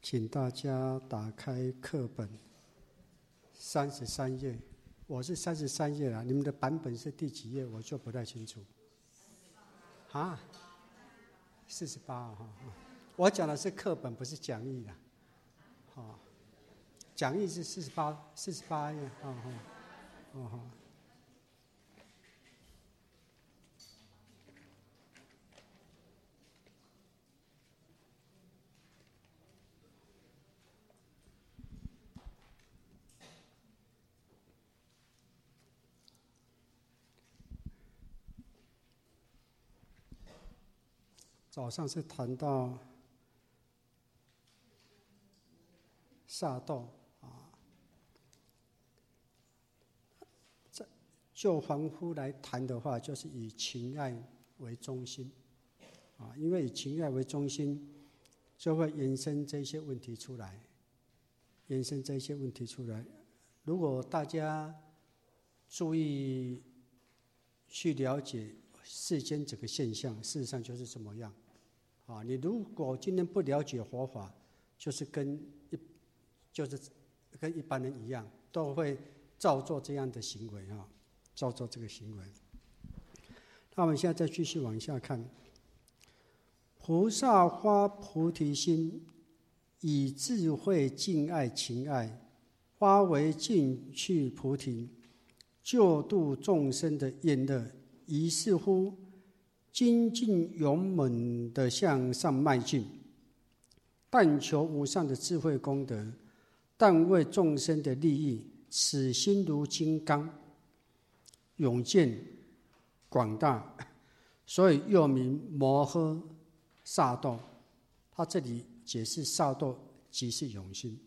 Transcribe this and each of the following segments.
请大家打开课本33页，我是33页啦，你们的版本是第几页？我就不太清楚。啊，48哈，我讲的是课本，不是讲义啦。好，讲义是48页，好。早上是谈到撒豆啊，就凡夫来谈的话，就是以情爱为中心啊，因为以情爱为中心，就会延伸这些问题出来，如果大家注意去了解世间这个现象，事实上就是这么样。啊，你如果今天不了解佛法，就是跟一般人一样，都会照做这样的行为啊，照做这个行为。那我们现在再继续往下看，菩萨发菩提心，以智慧敬爱情爱，发为尽去菩提，救度众生的愿乐，于是乎精进勇猛地向上迈进，但求无上的智慧功德，但为众生的利益，此心如金刚，勇健广大，所以又名摩诃萨埵。他这里解释萨埵即是永心，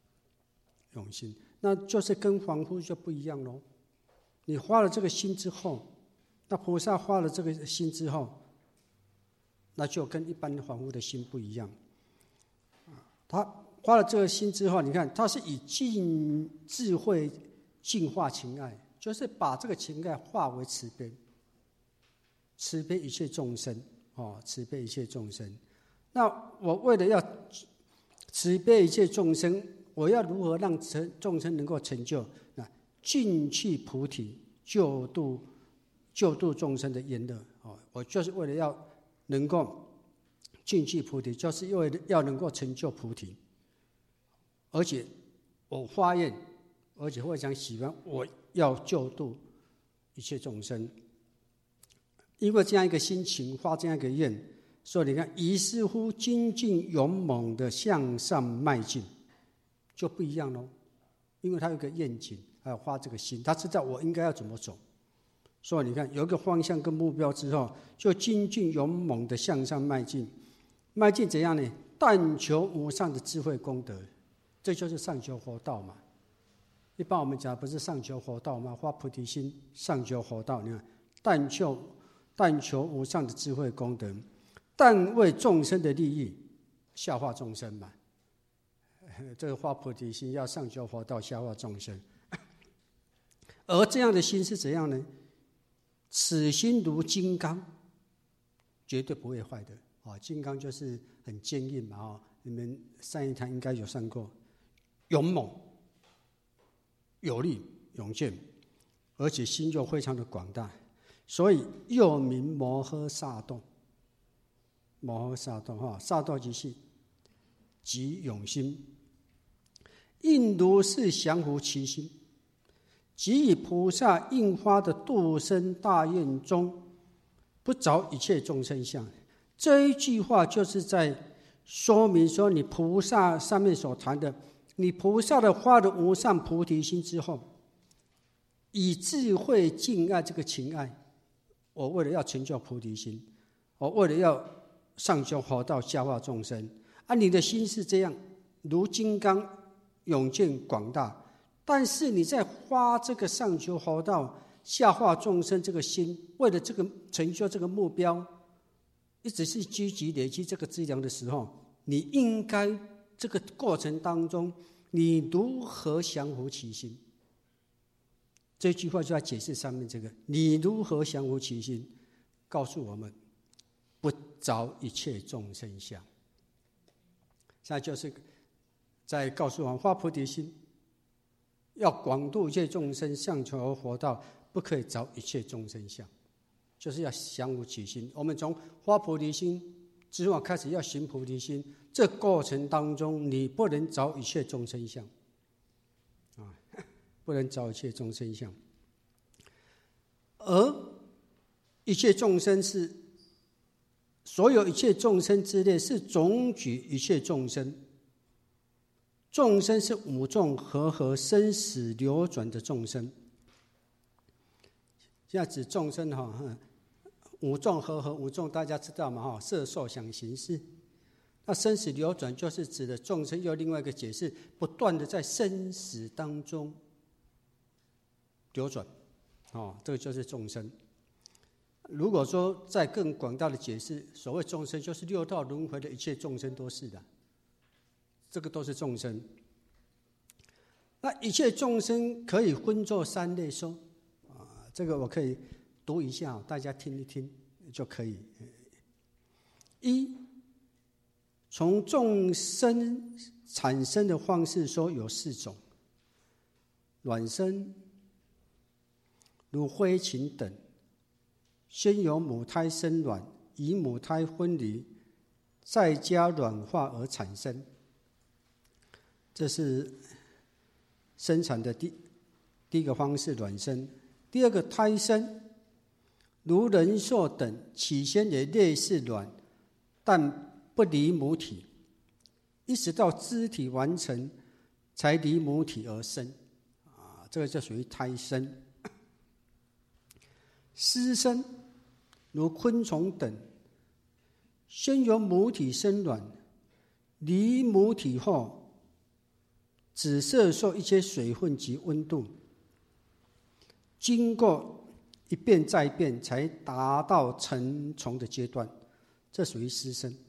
那就是跟凡夫就不一样咯。你发了这个心之后，那菩萨发了这个心之后，那就跟一般凡夫的心不一样。他发了这个心之后，你看他是以尽智慧净化情爱，就是把这个情爱化为慈悲，慈悲一切众生，慈悲一切众生。那我为了要慈悲一切众生，我要如何让众生能够成就？那尽去菩提，救度众生的愿乐。我就是为了要能够尽去菩提，就是为了要能够成就菩提。而且我发愿，而且非常喜欢，我要救度一切众生。因为这样一个心情，发这样一个愿，所以你看，于是乎精进勇猛的向上迈进，就不一样咯。因为他有一个愿景，还有发这个心，他知道我应该要怎么走。所以你看，有一个方向跟目标之后，就精进勇猛的向上迈进。迈进怎样呢？但求无上的智慧功德，这就是上求佛道嘛。一般我们讲不是上求佛道吗？发菩提心，上求佛道。你看，但求无上的智慧功德，但为众生的利益，下化众生嘛。这个发菩提心要上求佛道，下化众生。而这样的心是怎样呢？此心如金刚，绝对不会坏的。金刚就是很坚硬嘛。你们上一堂应该有上过，勇猛、有力、勇健，而且心就非常的广大，所以又名摩诃萨埵。摩诃萨埵，萨埵即永心，应如是降伏其心，即以菩萨应发的度生大愿中，不着一切众生相。这一句话就是在说明说，你菩萨上面所谈的，你菩萨的发了无上菩提心之后，以智慧敬爱这个情爱，我为了要成就菩提心，我为了要上求佛道，下化众生。你的心是这样，如金刚，勇健广大。但是你在发这个上求佛道，下化众生这个心，为了这个成就这个目标，一直是积极累积这个资粮的时候，你应该这个过程当中，你如何降伏其心？这句话就要解释上面这个，你如何降伏其心？告诉我们，不着一切众生相。那就是在告诉我们，发菩提心要广度一切众生，向求而佛道，不可以着一切众生相，就是要降伏起心。我们从发菩提心之后开始要行菩提心，这过程当中你不能着一切众生相不能着一切众生相。而一切众生是所有一切众生之列，是总举一切众生。众生是五众和合生死流转的众生。现在指众生五众和合，五众大家知道嘛？色受想行识。那生死流转就是指的众生，又另外一个解释，不断的在生死当中流转，这个就是众生。如果说再更广大的解释，所谓众生就是六道轮回的一切众生都是的，这个都是众生。那一切众生可以分作三类说，这个我可以读一下，大家听一听就可以。一，从众生产生的方式说有四种：卵生，如飞禽等，先由母胎生卵，以母胎分离，再加卵化而产生。这是生产的第一个方式，卵生。第二个胎生，如人兽等，起先也类似卵，但不离母体，一直到肢体完成才离母体而生，这个就属于胎生。湿生，如昆虫等，先由母体生卵，离母体后，只摄受一些水分及温度，经过一变再变，才达到成虫的阶段，这属于湿生。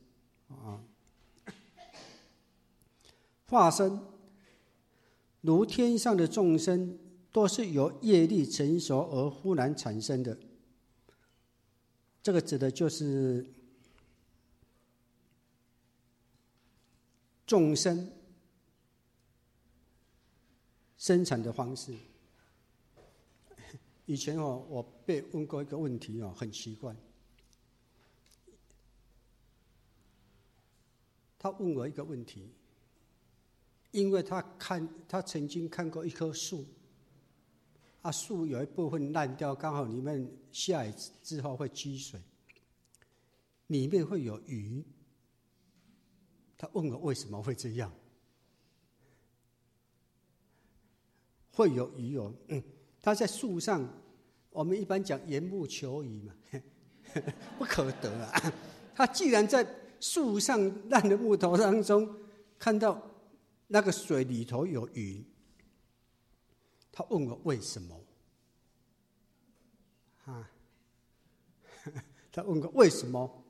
化生，如天上的众生，都是由业力成熟而忽然产生的。这个指的就是众生生产的方式。以前我被问过一个问题很奇怪。他问我一个问题，因为他曾经看过一棵树，树有一部分烂掉，刚好里面下雨之后会积水，里面会有鱼。他问我为什么会这样？会有鱼他在树上，我们一般讲缘木求鱼嘛，不可得啊。他既然在树上烂的木头当中看到那个水里头有鱼，他问我为什么？他问我为什么？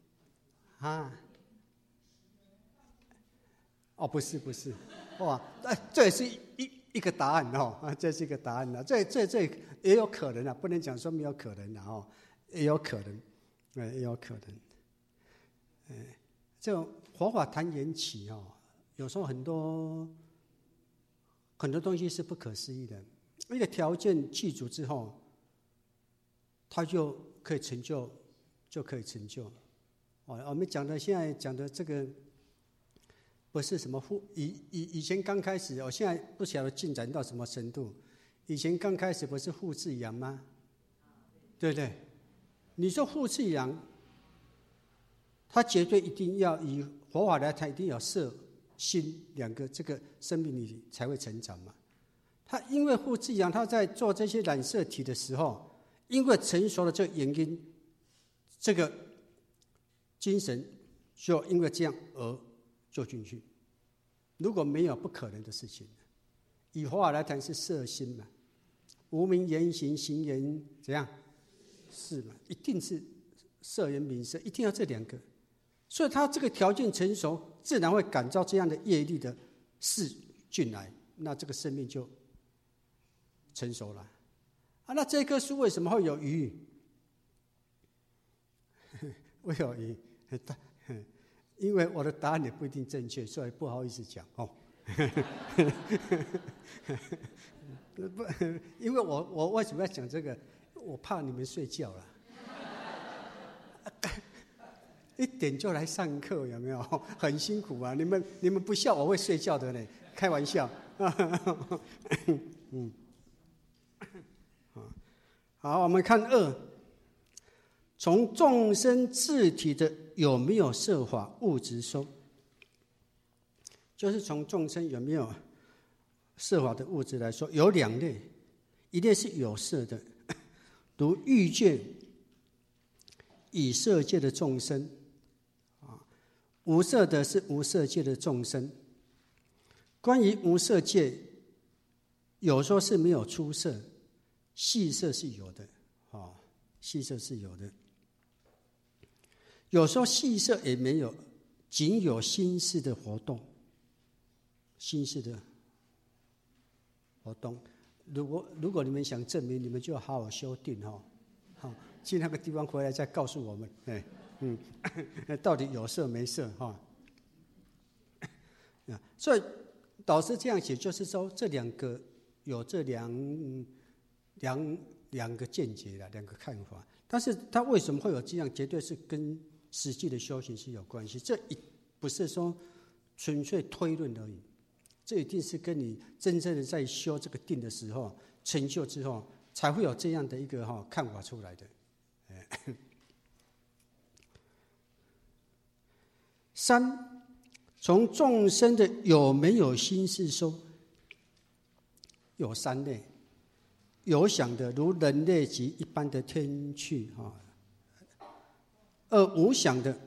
不是，哇，这也是一个答案这是一个答案这也有可能不能讲说没有可能也有可能，也有可能。这种佛法谈缘起有时候很多东西是不可思议的。一个条件具足之后，它就可以成就，就可以成就了。我们现在讲的这个。不是什么以前刚开始，我现在不晓得进展到什么程度。以前刚开始不是复制羊吗？对不对？你说复制羊，它绝对一定要以佛法来谈，一定要色心两个这个生命体才会成长嘛。它因为复制羊，它在做这些染色体的时候，因为成熟了这个原因，这个精神就因为这样而做进去。如果没有，不可能的事情。以佛法来谈是色心嘛，无明言行，行言怎样？是嘛？一定是色言名色，一定要这两个。所以他这个条件成熟，自然会感召这样的业力的事进来，那这个生命就成熟了。那这棵树为什么会有鱼？会有鱼？因为我的答案也不一定正确，所以不好意思讲不，因为我为什么要讲这个？我怕你们睡觉了。1点就来上课，有没有？很辛苦啊！你们不笑，我会睡觉的呢。开玩笑。好，我们看2，从众生自体的有没有色法物质说，就是从众生有没有色法的物质来说，有2类，一类是有色的，如欲界、以色界的众生，无色的是无色界的众生。关于无色界，有说是没有出色，细色是有的，细色是有的。有说细色也没有，仅有心识的活动，心识的活动。如果你们想证明，你们就好好修定去那个地方回来再告诉我们，到底有色没色所以导师这样写，就是说这2个有这两个见解了，2个看法。但是他为什么会有这样，绝对是跟实际的修行是有关系。这不是说纯粹推论而已，这一定是跟你真正的在修这个定的时候成就之后，才会有这样的一个看法出来的。3，从众生的有没有心识说，有3类，有想的如人类及一般的天趣；2无想的，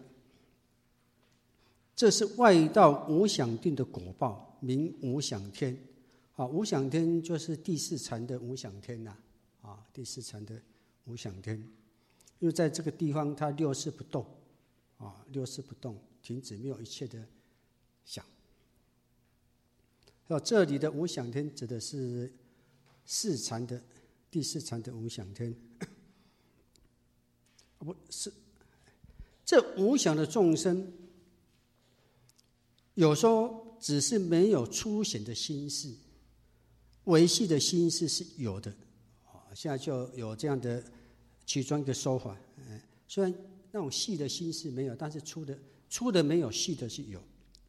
这是外道无想定的果报，名无想天。无想天就是第4禅的无想天第4禅的无想天。因为在这个地方，它6识不动，6识不动，停止，没有一切的想。这里的无想天指的是第4禅的无想天。不是，这无想的众生，有时候只是没有粗显的心识，维系的心识是有的。现在就有这样的其中一个说法，虽然那种细的心识没有，但是粗的没有，细的是有。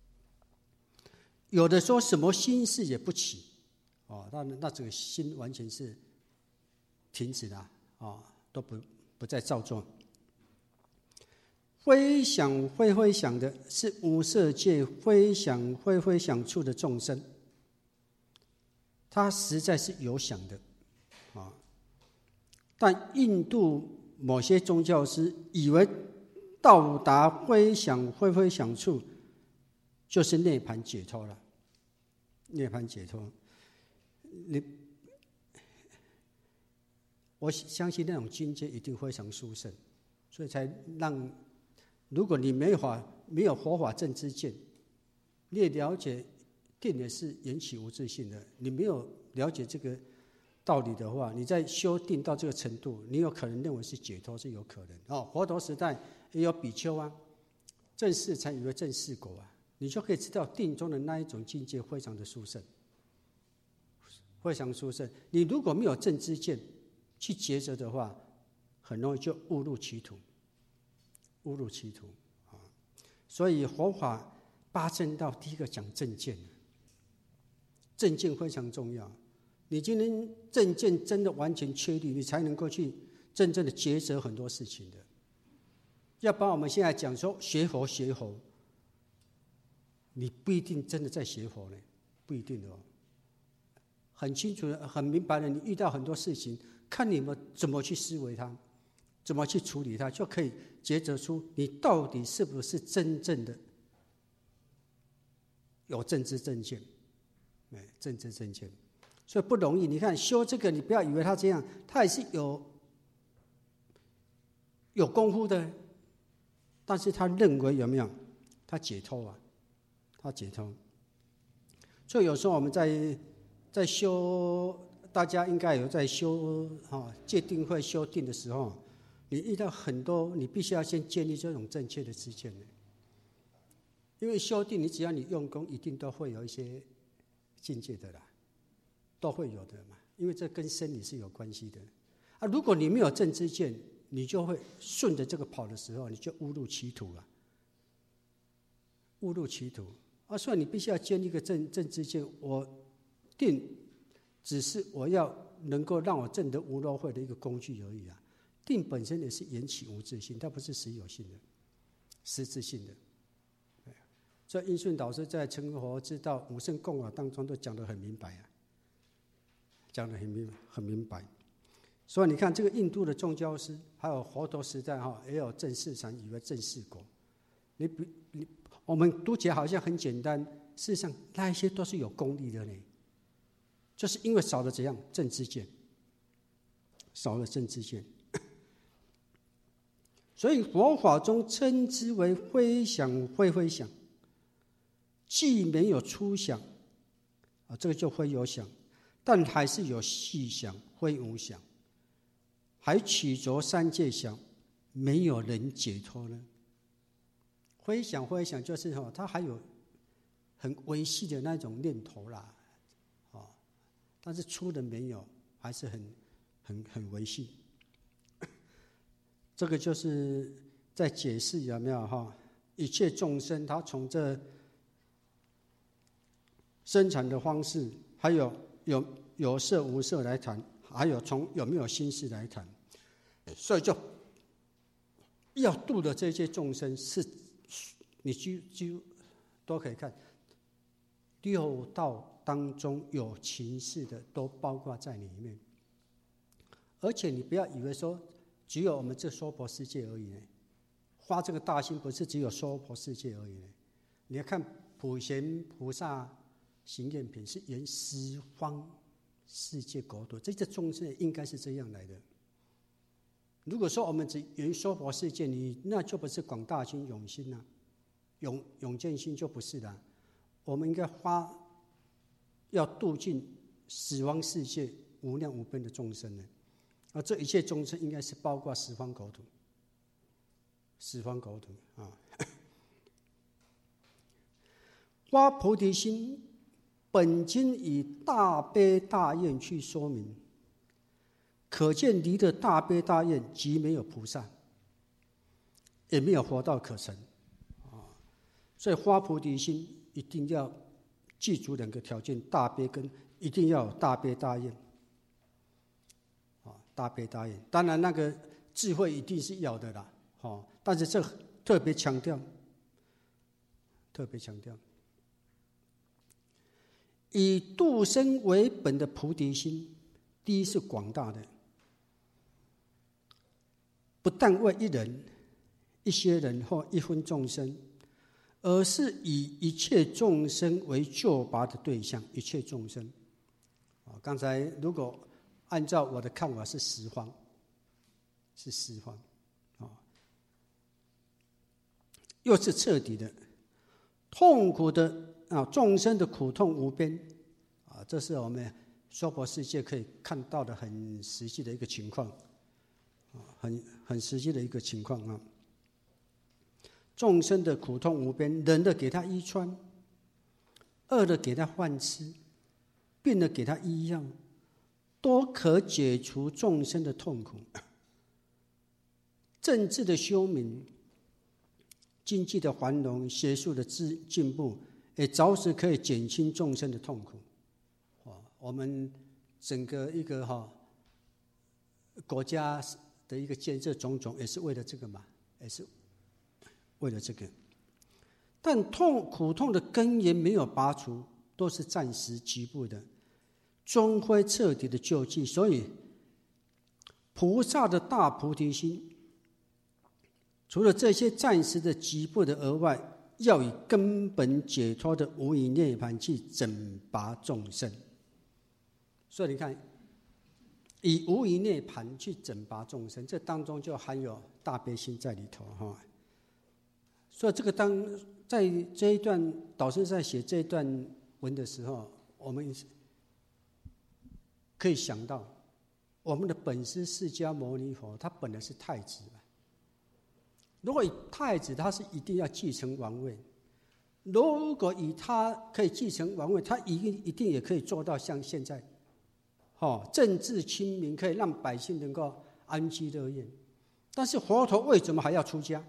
有的说什么心识也不起，那这个心完全是停止了，都不再造作。非想非想的是无色界非想非想处的众生，他实在是有想的但印度某些宗教师以为到达非想非想处就是涅槃解脱了。涅槃解脱，我相信那种境界一定非常殊胜，所以才让，如果你没有佛法正知见，你也了解定也是缘起无自性的，你没有了解这个道理的话，你在修定到这个程度，你有可能认为是解脱，是有可能。佛陀时代也有比丘证四禅以为证四果你就可以知道定中的那一种境界非常的殊胜，非常殊胜。你如果没有正知见去抉择的话，很容易就误入歧途，误入歧途所以佛法8正道第一个讲正见，正见非常重要。你今天正见真的完全确立，你才能够去真正的抉择很多事情的。要不然我们现在讲说学佛，你不一定真的在学佛呢，不一定很清楚的、很明白的，你遇到很多事情，看你们怎么去思维它，怎么去处理它，就可以抉择出你到底是不是真正的有正知正见，正知正见。所以不容易。你看修这个，你不要以为他这样，他也是有功夫的，但是他认为有没有？他解脱他解脱。所以有时候我们在修，大家应该有在修戒定慧修定的时候，你遇到很多，你必须要先建立这种正确的知见。因为修定，你只要你用功，一定都会有一些境界的啦，都会有的嘛，因为这跟生理是有关系的。如果你没有正知见，你就会顺着这个跑的时候，你就误入歧途了。误入歧途所以你必须要建立一个正知见。我定只是我要能够让我证得无漏慧的一个工具而已啊。定本身也是缘起无自性，它不是实有性的、实质性的。所以印顺导师在《成佛之道五圣共法》当中都讲得很明白啊，讲得很明白。所以你看，这个印度的宗教师，还有佛陀时代也有证四禅，以为证四果。我们读起来好像很简单，事实上那一些都是有功力的呢。就是因为少了怎样正知见，少了正知见，所以佛法中称之为非想非非想，既没有初想这个就非有想，但还是有细想非无想，还取着三界想，没有人解脱呢。非想非想就是它还有很微细的那种念头啦，但是粗的没有，还是很微细。这个就是在解释有没有一切众生，他从这生产的方式，还有有色无色来谈，还有从有没有心事来谈，所以就要度的这些众生是。你几乎都可以看，六道当中有情事的都包括在里面。而且你不要以为说只有我们这娑婆世界而已呢，发这个大心不是只有娑婆世界而已呢。你要看普贤菩萨行愿品是沿十方世界国土，这些众生应该是这样来的。如果说我们只沿娑婆世界，那就不是广大心永心啊。永见心就不是的，我们应该要度尽十方世界无量无边的众生呢。这一切众生应该是包括十方国土，十方国土发菩提心，本经以大悲大愿去说明，可见离的大悲大愿，即没有菩萨，也没有佛道可成。所以发菩提心一定要记住两个条件：大悲跟一定要有大悲大愿。大悲大愿，当然那个智慧一定是要的啦，但是这特别强调，以度生为本的菩提心，第一是广大的，不但为一人、一些人或一分众生。而是以一切众生为救拔的对象，一切众生。刚才如果按照我的看法是十方，又是彻底的，痛苦的众生的苦痛无边这是我们娑婆世界可以看到的很实际的一个情况，很实际的一个情况众生的苦痛无边，人的给他衣穿，饿的给他饭吃，病的给他医药，都可解除众生的痛苦。政治的修明，经济的繁荣，学术的进步，也着实可以减轻众生的痛苦。我们整个一个国家的一个建设种种，也是为了这个嘛，也是为了这个，但苦痛的根源没有拔除，都是暂时局部的，终会彻底的救济。所以，菩萨的大菩提心，除了这些暂时的局部的额外，要以根本解脱的无余涅槃去整拔众生。所以你看，以无余涅槃去整拔众生，这当中就含有大悲心在里头所以这个在这一段导师在写这一段文的时候，我们可以想到，我们的本师释迦牟尼佛，他本来是太子如果以太子，他是一定要继承王位； 如果以他可以继承王位，他一定也可以做到像现在，政治清明，可以让百姓能够安居乐业。但是佛陀为什么还要出家？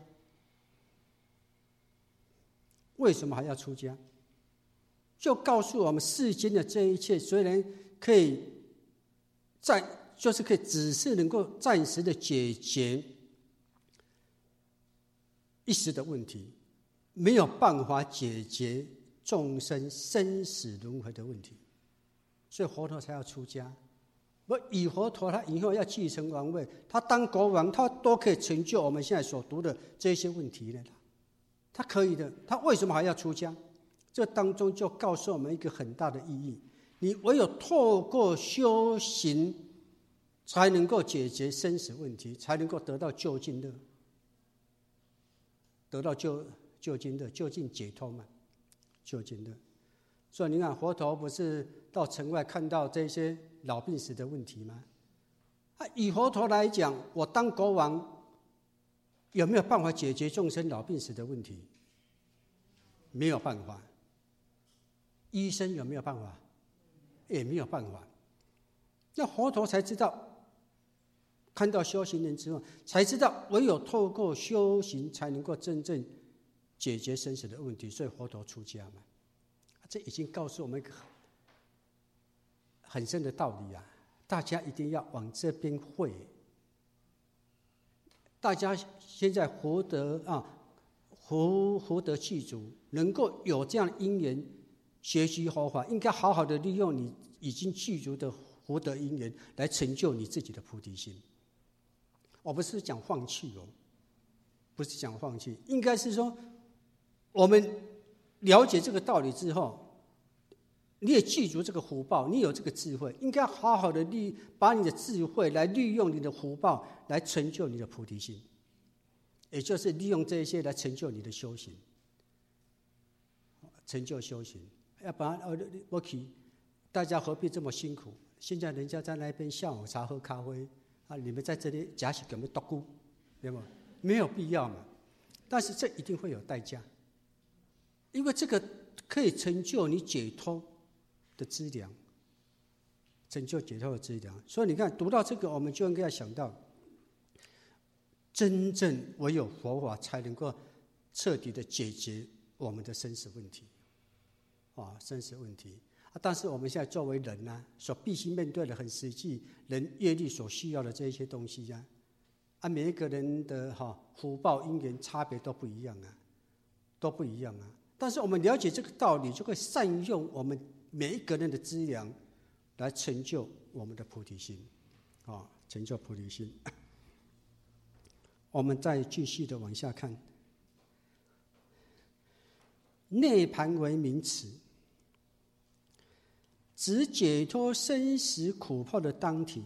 为什么还要出家？就告诉我们，世间的这一切虽然可以就是可以只是能够暂时的解决一时的问题，没有办法解决众生生死轮回的问题，所以佛陀才要出家。以佛陀他以后要继承王位，他当国王，他都可以成就我们现在所读的这些问题呢。他可以的，他为什么还要出家？这当中就告诉我们一个很大的意义：你唯有透过修行，才能够解决生死问题，才能够得到究竟乐，得到究竟乐，究竟解脱嘛，究竟乐。所以你看，佛陀不是到城外看到这些老病死的问题吗？以佛陀来讲，我当国王有没有办法解决众生老病死的问题？没有办法。医生有没有办法？也没有办法。那佛陀才知道，看到修行人之后，才知道唯有透过修行，才能够真正解决生死的问题。所以佛陀出家嘛，这已经告诉我们一个很深的道理啊！大家一定要往这边会。大家现在福德具足，能够有这样的因缘学习佛法，应该好好的利用你已经具足的福德因缘，来成就你自己的菩提心。我不是讲放弃哦，不是讲放弃，应该是说，我们了解这个道理之后，你也具足这个福报，你有这个智慧，应该好好的把你的智慧来利用你的福报，来成就你的菩提心，也就是利用这些来成就你的修行，成就修行。要不然我去，大家何必这么辛苦？现在人家在那边下午茶喝咖啡啊，你们在这里假起给我们捣鼓，对吗？没有必要嘛。但是这一定会有代价，因为这个可以成就你解脱的资粮，成就解脱的资粮。所以你看，读到这个，我们就应该要想到，真正唯有佛法才能够彻底的解决我们的生死问题，生死问题。但是我们现在作为人呢，所必须面对的很实际，人业力所需要的这些东西每一个人的福报因缘差别都不一样啊，但是我们了解这个道理，就会善用我们每一个人的资粮，来成就我们的菩提心，成就菩提心。我们再继续的往下看，涅槃为名词，指解脱生死苦迫的当体。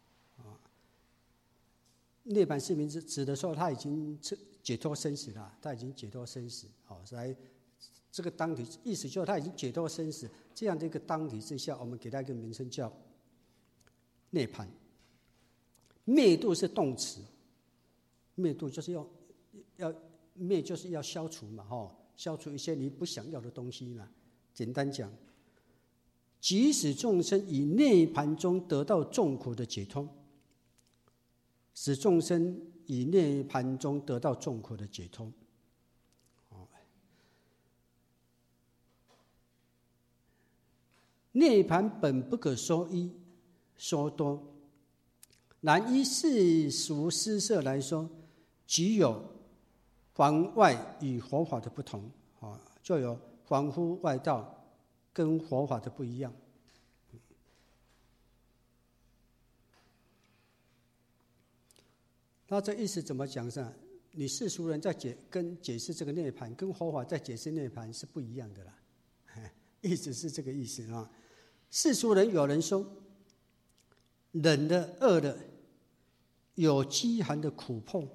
涅槃是名词，指的说他已经解脱生死了，他已经解脱生死，来这个当体，意思就是他已经解脱生死，这样的一个当体之下，我们给他一个名称叫涅槃。灭度是动词，灭度就是要灭，就是要消除嘛，消除一些你不想要的东西嘛。简单讲，即使众生以涅槃中得到众苦的解脱，使众生以涅槃中得到众苦的解脱。涅槃本不可说一说多，然依世俗施设来说，具有凡外与佛法的不同，就有凡夫外道跟佛法的不一样。那这意思怎么讲呢？你世俗人在解释这个涅槃，跟佛法在解释涅槃是不一样的啦。意思是这个意思啊。世俗人有人说，冷的、饿的、有饥寒的苦迫，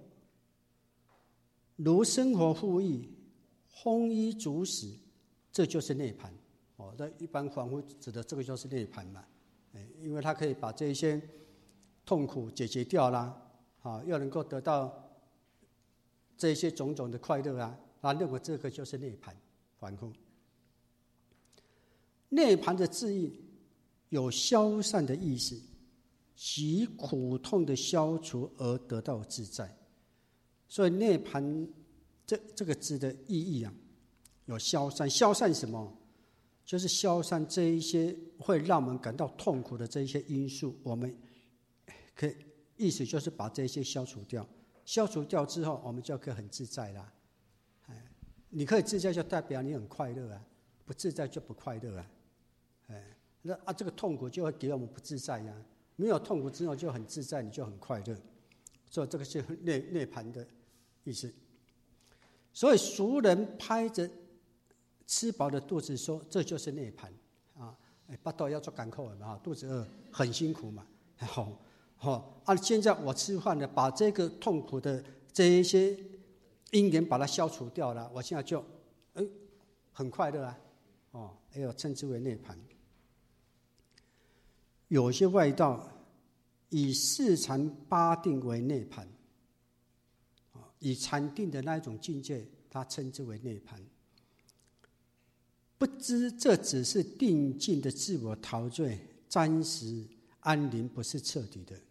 如生活富裕、丰衣足食，这就是涅槃。那一般凡夫指的这个就是涅槃嘛，因为他可以把这些痛苦解决掉啦。又能够得到这些种种的快乐他认为这个就是涅槃， 反复。涅槃的字义有消散的意思，其苦痛的消除而得到自在。所以涅槃这个字的意义啊，有消散。消散什么？就是消散这一些会让我们感到痛苦的这一些因素，我们可以意思就是把这些消除掉。消除掉之后，我们就可以很自在啦。你可以自在，就代表你很快乐啊；不自在就不快乐啊。这个痛苦就会给我们不自在呀。没有痛苦之后就很自在，你就很快乐。所以这个是涅槃的意思。所以俗人拍着吃饱的肚子说，这就是涅槃啊！巴肚要做赶口嘛，肚子饿很辛苦嘛。现在我吃饭了，把这个痛苦的这一些因缘把它消除掉了，我现在就很快乐啊！称之为涅槃。有些外道以四禅八定为涅槃，以禅定的那一种境界，他称之为涅槃。不知这只是定境的自我陶醉，暂时安宁，不是彻底的。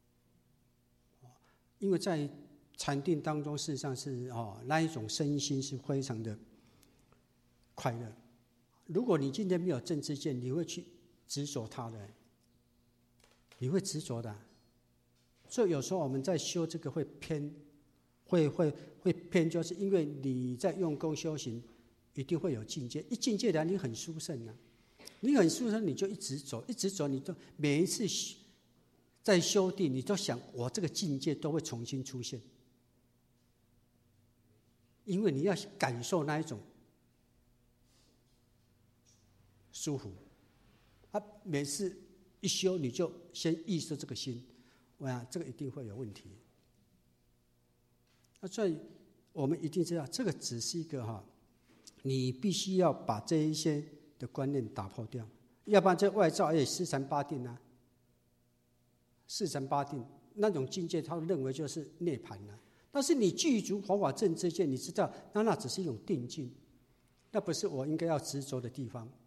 因为在禅定当中，事实上是那一种身心是非常的快乐。如果你今天没有正知见，你会去执着它的，你会执着的。所以有时候我们在修这个会偏，会偏，就是因为你在用功修行，一定会有境界。一境界来，你很殊胜啊，你很殊胜，你就一直走，一直走，你都每一次在修定，你都想我这个境界都会重新出现，因为你要感受那一种舒服。每次一修，你就先意识这个心，这个一定会有问题。所以我们一定知道，这个只是一个你必须要把这一些的观念打破掉，要不然这外道也四禅八定啊，四禅八定那种境界，他认为就是涅槃了。但是你具足佛法正知见，你知道那只是一种定境，那不是我应该要执着的地方。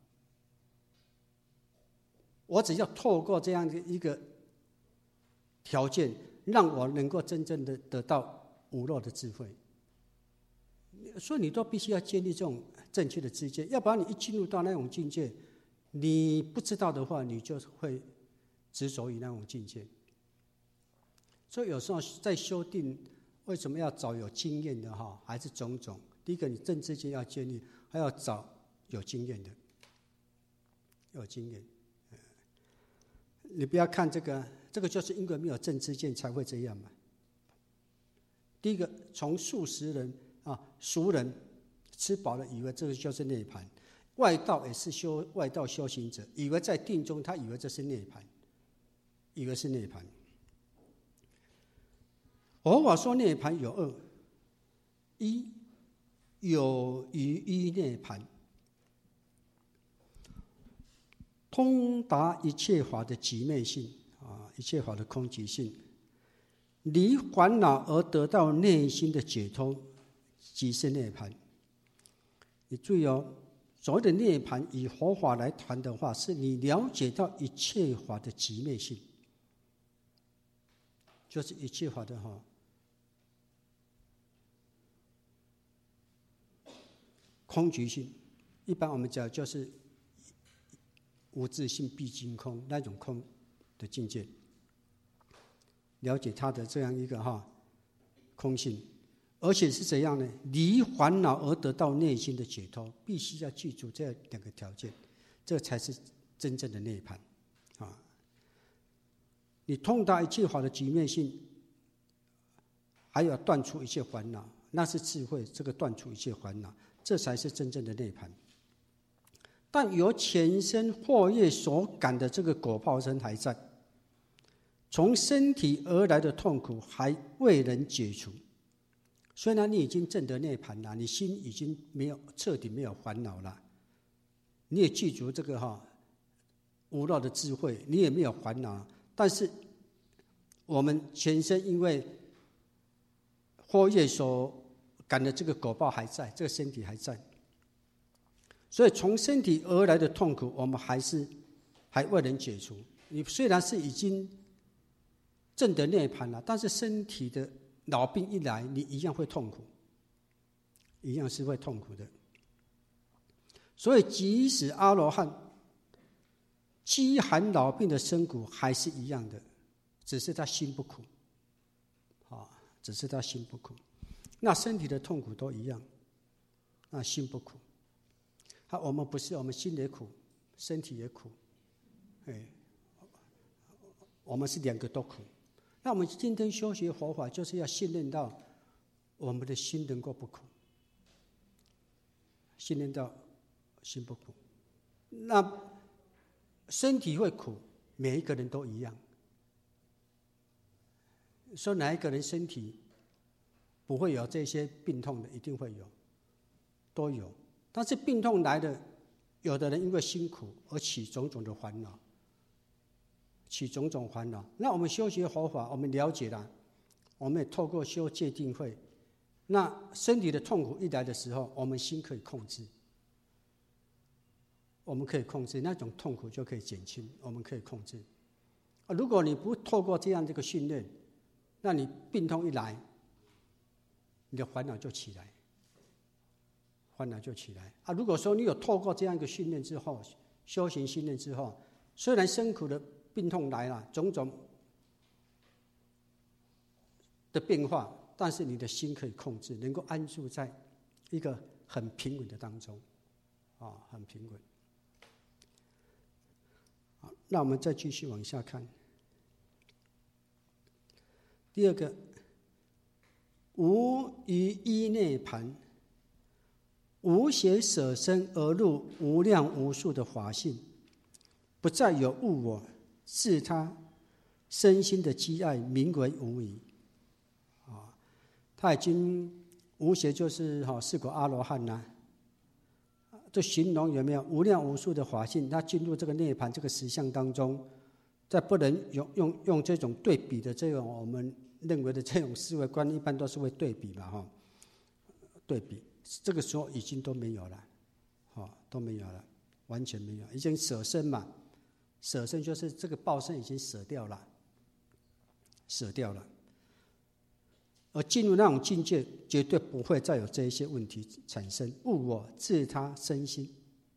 我只要透过这样的一个条件，让我能够真正的得到无漏的智慧。所以你都必须要建立这种正确的知见，要不然你一进入到那种境界，你不知道的话，你就会执着于那种境界。所以有时候在修定，为什么要找有经验的还是种种？第一个，你正知见要建立，还要找有经验的，有经验。你不要看这个就是因为没有正知见才会这样嘛。第一个，从数十人俗人吃饱了，以为这个就是涅槃；外道也是外道修行者，以为在定中，他以为这是涅槃，以为是涅槃。佛法说涅槃有二：一，有余依涅槃，通达一切法的极昧性一切法的空寂性，离烦恼而得到内心的解脱，即是涅槃。你注意所谓的涅槃，以佛法来谈的话，是你了解到一切法的极昧性，就是一切法的空寂性。一般我们讲就是无自性毕竟空，那种空的境界，了解它的这样一个空性，而且是怎样呢？离烦恼而得到内心的解脱，必须要记住这两个条件，这才是真正的涅槃你通达一切法的极昧性，还有断除一切烦恼，那是智慧。这个断除一切烦恼，这才是真正的涅槃。但由前生祸业所感的这个果报身还在，从身体而来的痛苦还未能解除。虽然你已经证得涅槃了，你心已经彻底没有烦恼了，你也具足这个无漏的智慧，你也没有烦恼，但是我们前身因为祸业所感的这个果报还在，这个身体还在。 所以从身体而来的痛苦，我们还未能解除。你虽然是已经证得涅槃了，但是身体的老病一来，你一样会痛苦，一样是会痛苦的。所以即使阿罗汉饥寒老病的身苦还是一样的，只是他心不苦，只是他心不苦。那身体的痛苦都一样，那心不苦。我们不是，我们心也苦，身体也苦，我们是两个都苦。那我们今天修学佛法，就是要信任到我们的心能够不苦，信任到心不苦。那身体会苦，每一个人都一样。说哪一个人身体不会有这些病痛的，一定会有，都有。但是病痛来的，有的人因为辛苦而起种种的烦恼，那我们修学佛法，我们了解了，我们也透过修戒定慧，那身体的痛苦一来的时候，我们心可以控制，那种痛苦就可以减轻，我们可以控制。如果你不透过这样的一个训练，那你病痛一来，你的烦恼就起来。如果说你有透过这样一个训练之后，修行训练之后，虽然辛苦的病痛来了，种种的变化，但是你的心可以控制，能够安住在一个很平稳的当中，很平稳。好，那我们再继续往下看。第二个，无余依涅槃。无邪舍身而入无量无数的法性，不再有物我、自他、身心的积爱，名为无余。他已经无邪，就是是个阿罗汉呐。这形容有没有无量无数的法性？他进入这个涅槃这个实相当中，在不能用这种对比的这种我们认为的这种思维观，一般都是会对比嘛，对比。这个时候已经都没有了，都没有了，完全没有，已经舍身嘛，舍身就是这个报身已经舍掉了，而进入那种境界，绝对不会再有这一些问题产生，物我、自他、身心。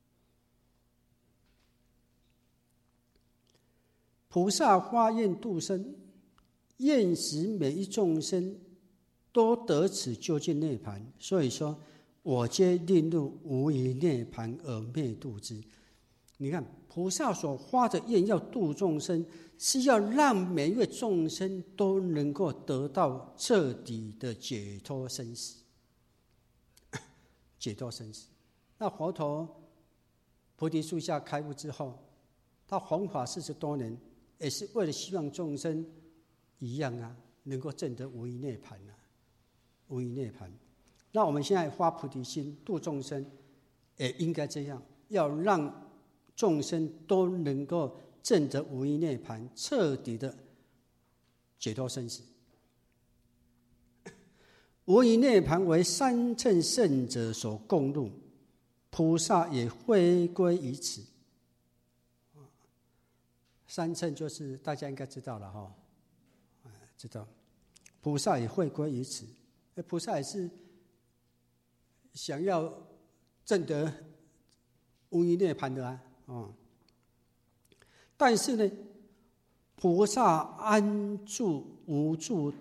菩萨发愿度生，愿使每一众生都得此究竟涅槃，所以说我皆令入无余涅槃而灭度之。你看菩萨所发的愿要度众生，是要让每一位众生都能够得到彻底的解脱生死。那佛陀菩提树下开悟之后，他弘法40多年，也是为了希望众生一样能够证得无余涅槃无余涅槃。那我们现在发菩提心度众生，也应该这样，要让众生都能够证得无余涅槃，彻底的解脱生死。无余涅槃为三乘圣者所共入，菩萨也回归于此。三乘就是大家应该知道了知道，菩萨也回归于此。菩萨也是想要证得无余涅槃的但是呢，菩萨安住无住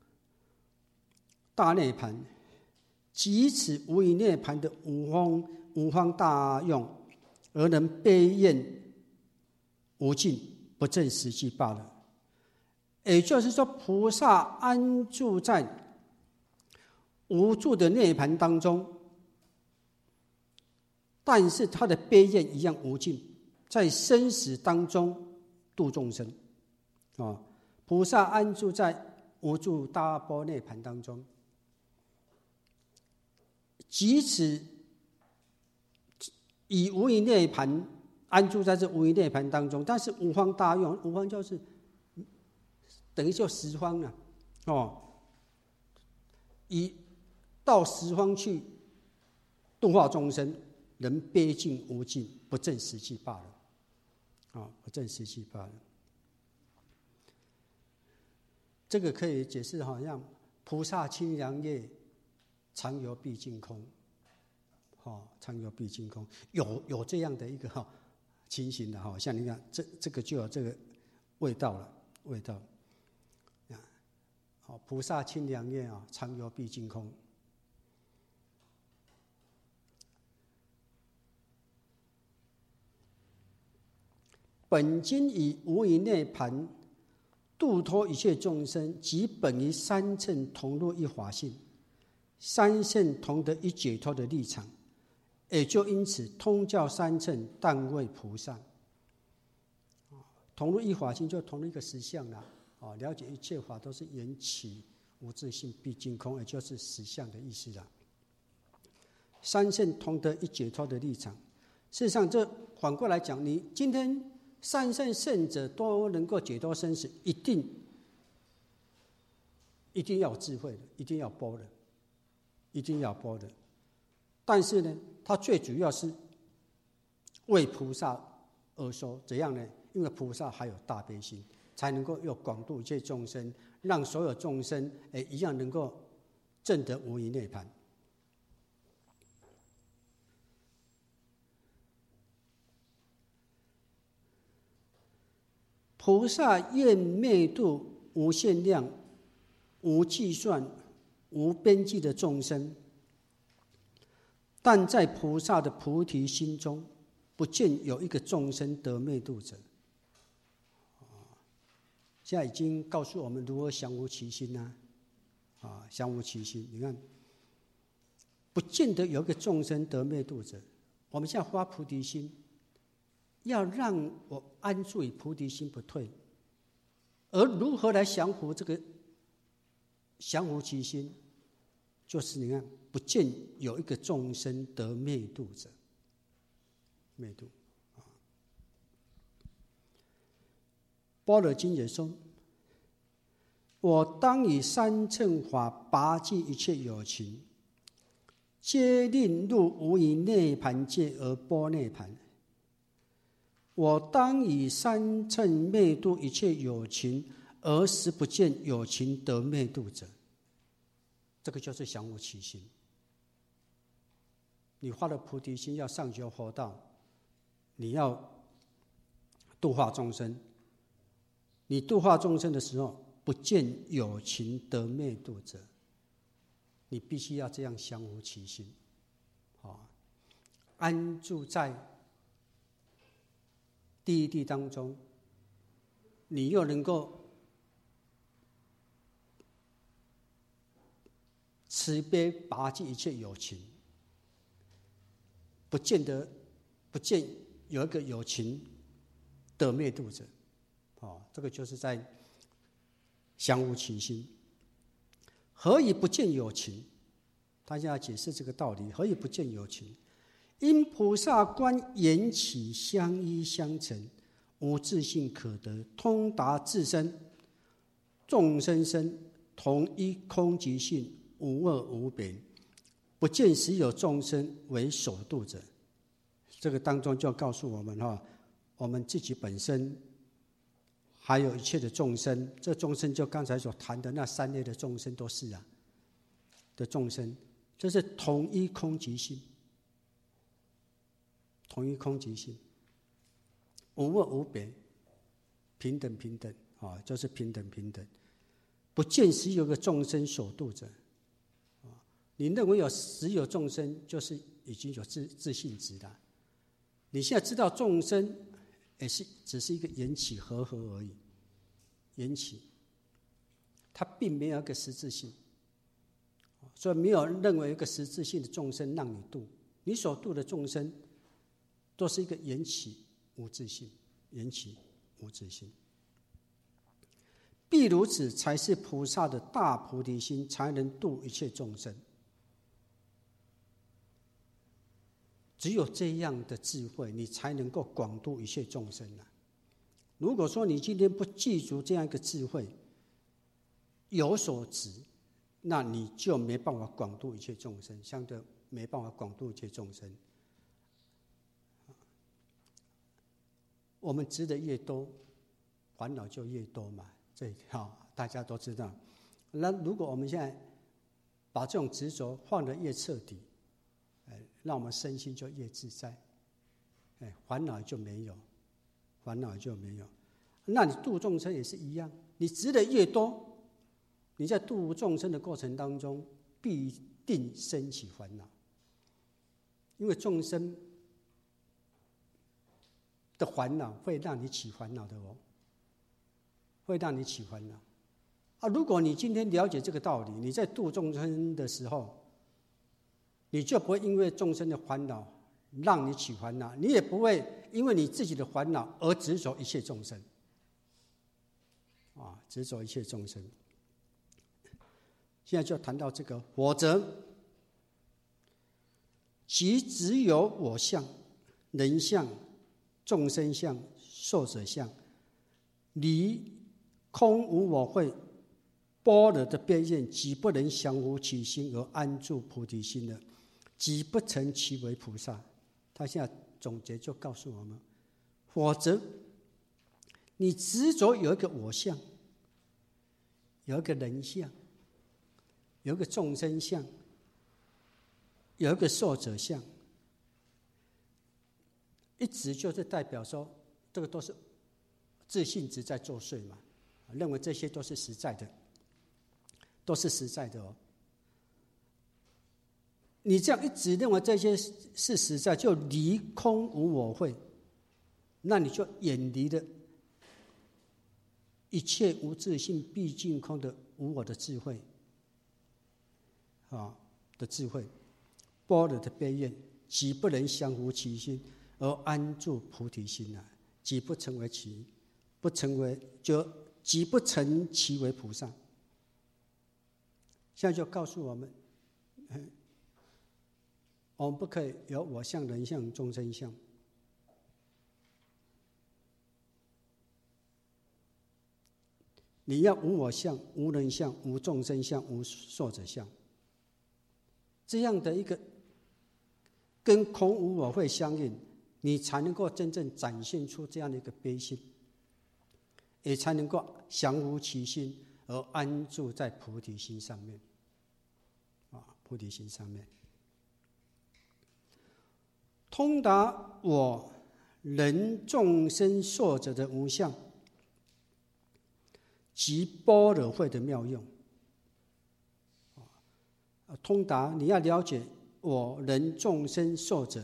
大涅槃，即此无余涅槃的五方大用，而能悲愿无尽，不证实际罢了。也就是说，菩萨安住在无住的涅槃当中，但是他的悲愿一样无尽，在生死当中度众生。菩萨安住在无住大波涅槃当中，即此以无余涅槃安住在这无余涅槃当中，但是五方大用，五方就是等于就十方了以到十方去度化众生， 人悲尽无尽，不正实际罢了。不正实际罢了。这个可以解释好像菩萨清凉夜，常游毕竟空。常游毕竟空，有这样的一个情形的像你看这个就有这个味道了，味道。菩萨清凉夜常游毕竟空。本经以无余涅盘度脱一切众生，即本于三乘同入一法性，三乘同得一解脱的立场，也就因此通教三乘，但为菩萨。同入一法性就同入一个实相了。了解一切法都是缘起无自性毕竟空，也就是实相的意思了。三乘同得一解脱的立场，事实上这反过来讲，你今天三乘圣者都能够解脱生死，一定要有智慧的，一定要般的，一定要般的。但是呢，它最主要是为菩萨而说，怎样呢？因为菩萨还有大悲心，才能够又广度一切众生，让所有众生一样能够证得无余涅槃。菩萨愿灭度无限量、无计算、无边际的众生，但在菩萨的菩提心中，不见有一个众生得灭度者。现在已经告诉我们如何降伏其心降伏其心。你看，不见得有一个众生得灭度者。我们现在发菩提心，要让我安住于菩提心不退，而如何来降伏其心？就是你看，不见有一个众生得灭度者，灭度。般若经也说：我当以三乘法拔济一切有情，皆令入无余涅槃界而般涅槃。我当以三乘灭度一切有情，而实不见有情得灭度者。这个就是降伏其心。你发了菩提心，要上求佛道，你要度化众生。你度化众生的时候，不见有情得灭度者，你必须要这样降伏其心，安住在第一地当中，你又能够慈悲拔济一切有情，不见有一个有情得灭度者。这个就是在降伏其心。何以不见有情？他现在解释这个道理。何以不见有情？因菩萨观缘起相依相成，无自性可得，通达自身，众生身同一空寂性，无二无别，不见实有众生为所度者。这个当中就告诉我们我们自己本身还有一切的众生，这众生就刚才所谈的那三类的众生都是的众生，这是同一空寂性，同一空寂性，无二无别，平等平等就是平等平等，不见实有个众生所度者。你认为实有众生，就是已经有自性质了。你现在知道众生只是一个缘起和合而已，缘起，它并没有一个实质性，所以没有认为一个实质性的众生让你度，你所度的众生都是一个缘起无自性，缘起无自性。必如此，才是菩萨的大菩提心，才能度一切众生。只有这样的智慧，你才能够广度一切众生如果说你今天不记住这样一个智慧，有所执，那你就没办法广度一切众生，相对没办法广度一切众生。 我们执的越多，烦恼就越多嘛，这大家都知道。那如果我们现在把这种执着放得越彻底，让我们身心就越自在，烦恼就没有，烦恼就没有。那你度众生也是一样，你执的越多，你在度众生的过程当中必定生起烦恼，因为众生的烦恼会让你起烦恼的哦，会让你起烦恼啊！如果你今天了解这个道理，你在度众生的时候，你就不会因为众生的烦恼让你起烦恼，你也不会因为你自己的烦恼而执着一切众生啊，执着一切众生。现在就谈到这个，否则即只有我相、人相、众生相、寿者相，离空无我慧般若的边界，即不能降伏其心而安住菩提心了，即不成其为菩萨。他现在总结就告诉我们，否则你执着有一个我相，有一个人相，有一个众生相，有一个寿者相，一直就是代表说这个都是自信值在作祟嘛，认为这些都是实在的，都是实在的哦。你这样一直认为这些是实在，就离空无我慧，那你就远离了一切无自性毕竟空的无我的智慧的智慧，般若的悲愿，即不能降伏其心而安住菩提心啊，即不成为其，不成为就即不成其为菩萨。现在就告诉我们，我们不可以有我相、人相、众生相。你要无我相、无人相、无众生相、无寿者相，这样的一个跟空无我慧相应，你才能够真正展现出这样的一个悲心，也才能够降伏其心而安住在菩提心上面。菩提心上面，通达我人众生寿者的无相，即般若慧的妙用。通达，你要了解我人众生寿者，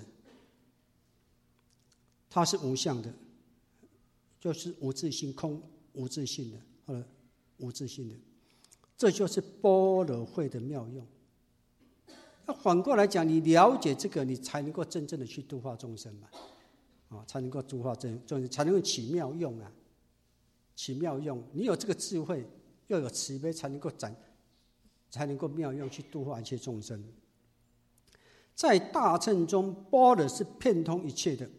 它是无相的，就是无自性空无自性的，无自性的，这就是般若慧的妙用。那反过来讲，你了解这个，你才能够真正的去度化众生嘛，才能够度化众生，才能够起妙用啊，起妙用。你有这个智慧，又有慈悲，才能够妙用去度化一切众生。在大乘中，般若是遍通一切的，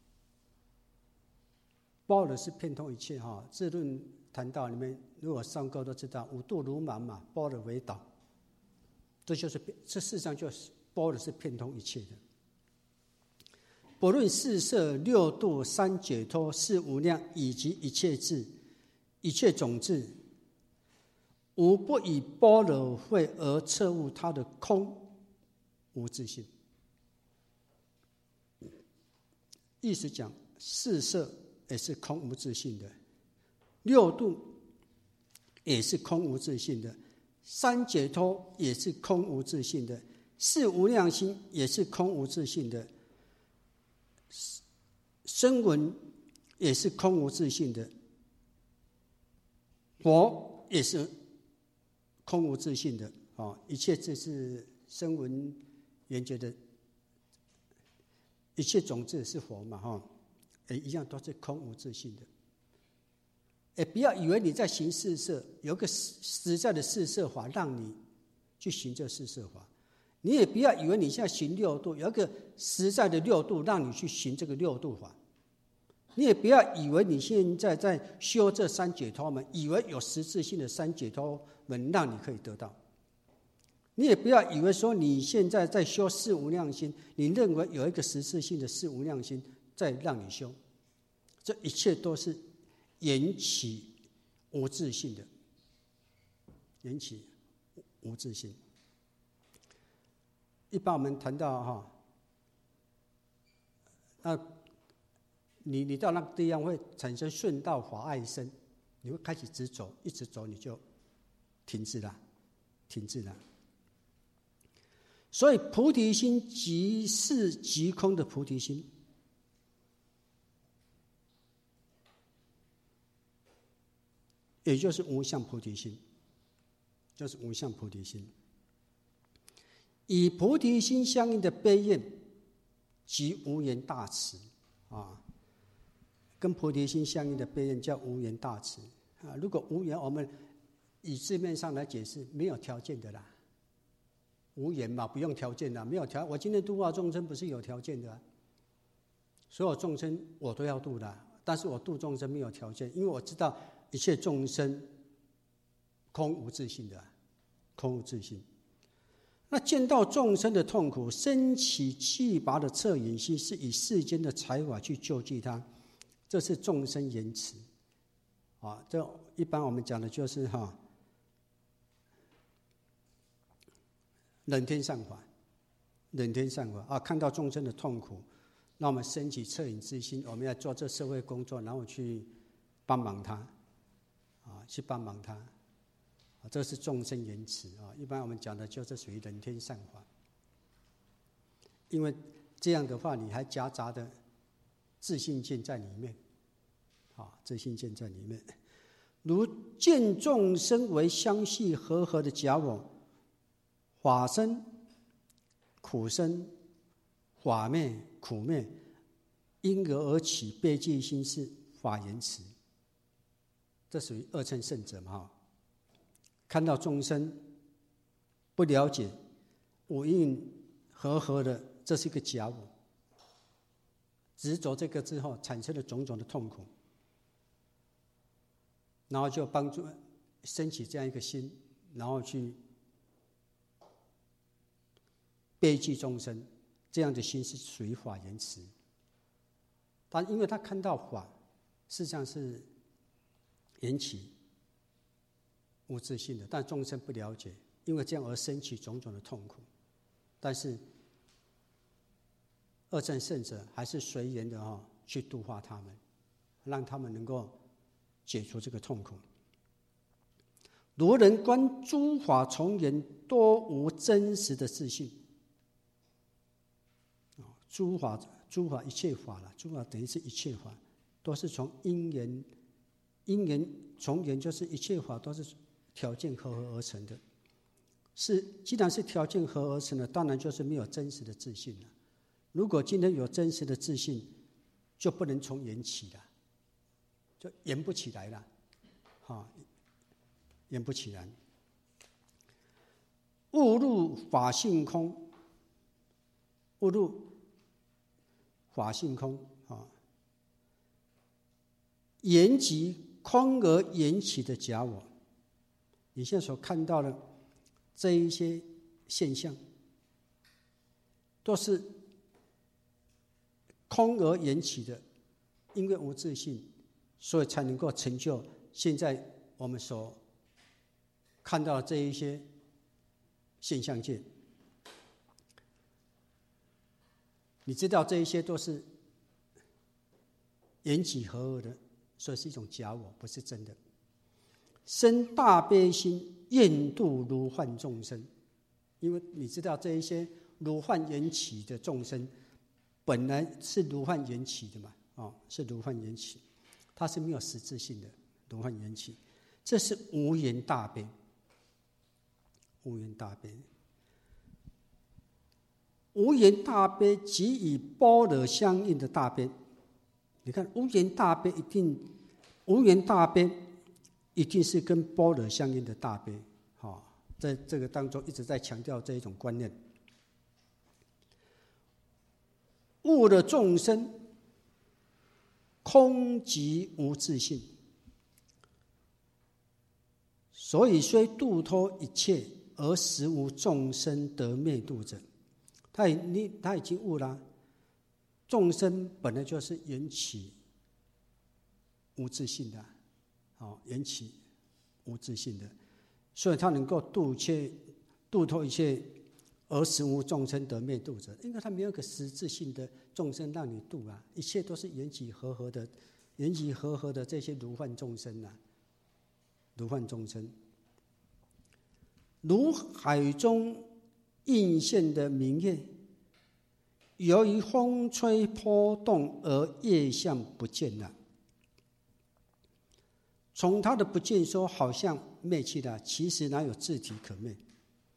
般若是遍通一切哈。智论谈到你们如果上课都知道，五度如满嘛，般若为导。这事实上就是般若是遍通一切的。不论四摄、六度、三解脱、四无量，以及一切智、一切种智，无不以般若慧而彻悟他的空无自性。意思讲，四摄也是空无自性的，六度也是空无自性的，三解脱也是空无自性的，四无量心也是空无自性的，声闻也是空无自性的，佛也是空无自性的。一切智是声闻缘觉的，一切种子是佛嘛，一样都是空无自性的。不要以为你在行四摄，有个实在的四摄法让你去行这四摄法，你也不要以为你现在行六度，有一个实在的六度让你去行这个六度法，你也不要以为你现在在修这三解脱门，以为有实质性的三解脱门让你可以得到。你也不要以为说你现在在修四无量心，你认为有一个实质性的四无量心在让你修， 这一切都是缘起无自性的，缘起无自性。一般我们谈到那你到那个地方会产生顺道法爱生，你会开始直走，一直走你就停滞了。所以菩提心即是即空的菩提心，也就是无相菩提心，就是无相菩提心。以菩提心相应的悲愿，即无缘大慈跟菩提心相应的悲愿叫无缘大慈如果无缘，我们以字面上来解释，没有条件的啦。无缘嘛，不用条件的，没有条。我今天度化众生不是有条件的所有众生我都要度的，但是我度众生没有条件，因为我知道一切众生空无自性的，空无自性。那见到众生的痛苦，升起气拔的恻隐心，是以世间的财法去救济他，这是众生言辞这一般我们讲的就是人天善法，人天善法看到众生的痛苦，那我们升起恻隐之心，我们要做这社会工作，然后去帮忙他去帮忙他这是众生言辞一般我们讲的就是属于人天善法。因为这样的话，你还夹杂的自信见在里面自信见在里面。如见众生为相续和合的假我，法生、苦生、法灭、苦灭，因而起悲惧心，是法言辞。这属于二乘圣者嘛看到众生不了解五蕴和合的，这是一个假我，执着这个之后产生了种种的痛苦，然后就帮助升起这样一个心，然后去悲惧众生，这样的心是属于法言辞。但因为他看到法事实上是缘起无自性的，但众生不了解，因为这样而升起种种的痛苦。但是二乘圣者还是随缘的去度化他们，让他们能够解除这个痛苦。如人观诸法从缘，多无真实的自性。诸法一切法了，诸法等于是一切法，都是从因缘从缘，就是一切法都是条件合而成的。既然是条件合而成的，当然就是没有真实的自信了。如果今天有真实的自信，就不能从缘起了，就缘不起来了，缘不起来。误入法性空，误入法性空缘即空而缘起的假我。你现在所看到的这一些现象，都是空而缘起的，因为无自性，所以才能够成就现在我们所看到的这一些现象界。你知道这一些都是缘起合合的，所以是一种假我，不是真的。生大悲心，愿度如幻众生，因为你知道这一些如幻缘起的众生，本来是如幻缘起的嘛，是如幻缘起，它是没有实质性的如幻缘起，这是无缘大悲，无缘大悲。无缘大悲即与般若相应的大悲。你看无缘大悲一定是跟般若相应的大悲在这个当中一直在强调这一种观念。悟了众生空即无自性，所以虽度脱一切，而实无众生得灭度者。他已经悟了，众生本来就是缘起无自性的，缘起无自性的，所以他能够度脱一切而实无众生得灭度者，因为他没有一个实质性的众生让你度啊，一切都是缘起和合的这些如幻众生啊，如幻众生，如海中映现的明月，由于风吹波动而业相不见了。从他的不见说好像灭去了，其实哪有自体可灭？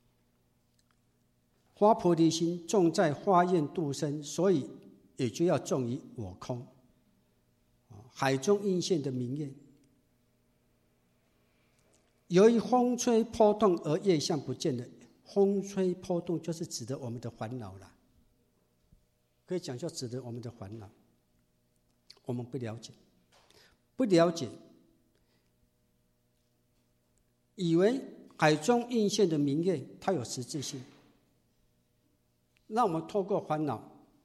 发菩提心重在发愿度生，所以也就要重于我空。海中映现的明月，由于风吹波动而业相不见了。风吹波动就是指的我们的烦恼了，可以讲就指的我们的烦恼。我们不了解，以为海中映现的明月它有实质性，让我们透过烦恼，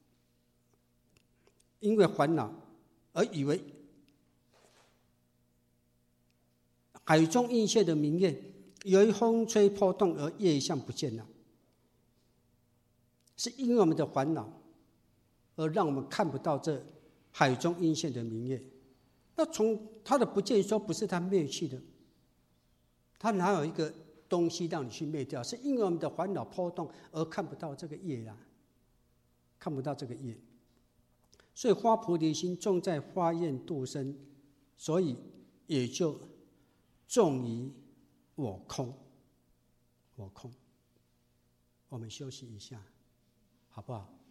因为烦恼而以为海中映现的明月由于风吹波动而业相不见了，是因为我们的烦恼而让我们看不到这海中映现的明月。那从他的不见说，不是他灭去的，他哪有一个东西让你去灭掉？是因为我们的烦恼波动而看不到这个业啊，看不到这个业。所以发菩提心重在发愿度生，所以也就重于我空。我空。我们休息一下，好不好？